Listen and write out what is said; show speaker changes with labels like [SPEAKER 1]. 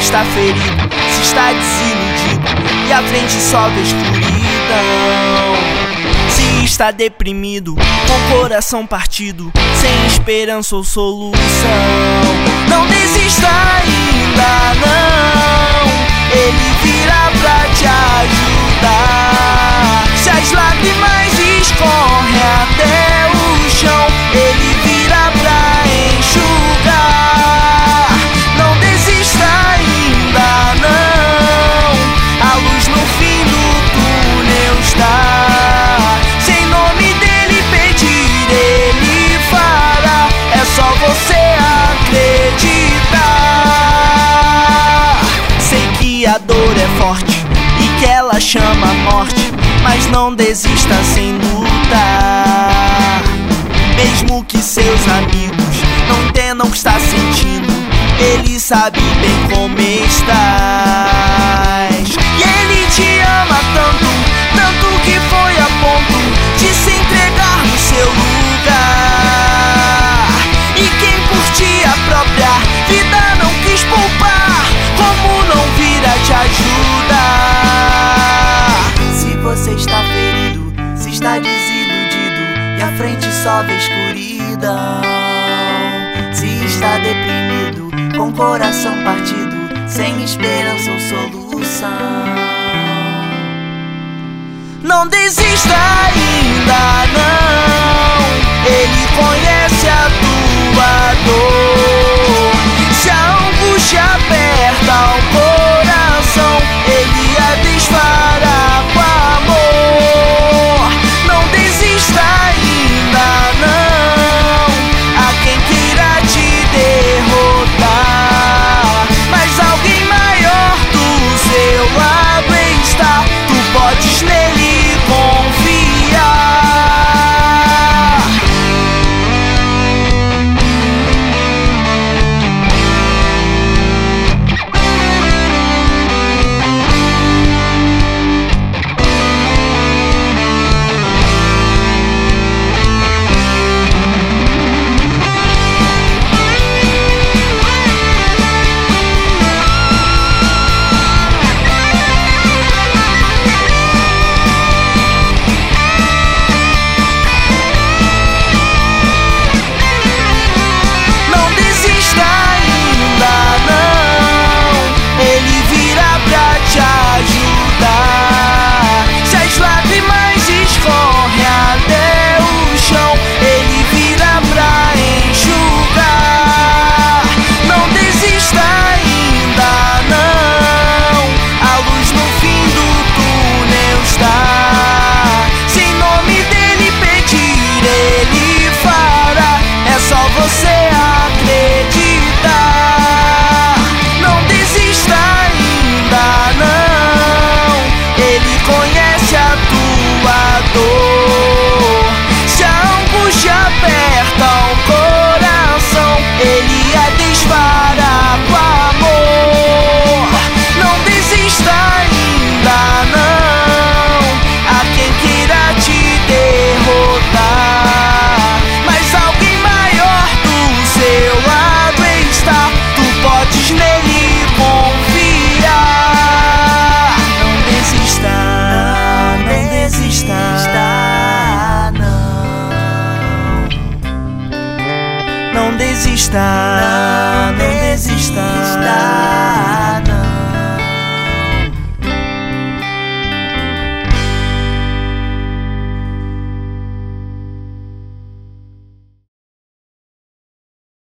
[SPEAKER 1] está ferido, se está desiludido e à frente só vê escuridão. Se está deprimido, com o coração partido, sem esperança ou solução, não desista ainda não, ele virá pra te ajudar. Se as lágrimas escorrem até o chão, ele virá pra enxugar. Não desista ainda não, a luz no fim do túnel está. Se em nome dele pedir, ele fará. É só você acreditar. Sei que a dor é forte e que ela chama a morte, mas não desista sem lutar. Mesmo que seus amigos não entendam o que está sentindo, ele sabe bem como estás. E ele te ama tanto, tanto que foi a ponto de se entregar no seu lugar. E quem por ti a própria vida não quis poupar, como não virá te ajudar? Se você está ferido, se está desiludido e à frente só vê escuridão, se está deprimido, com o coração partido, sem esperança ou solução, não desista ainda não, ele conhece a tua dor. Se a angústia aperta o coração, ele a desfará com amor. Não desista ainda não, há quem queira te derrotar, mas alguém maior do seu lado está. Tu podes nele confiar. Se as lágrimas escorrem até o chão, ele virá pra enxugar. Não desista ainda não, a luz no fim do túnel está. Se em nome dele pedir, ele fará. É só você acreditar. Não desista ainda não, ele conhece a tua dor. Se a angústia aperta o coração, ele a desfará com amor. Não desista ainda não, há quem queira te derrotar, mas alguém maior do seu lado está. Tu podes nele confiar. Não desista, não desista, não. Não desista.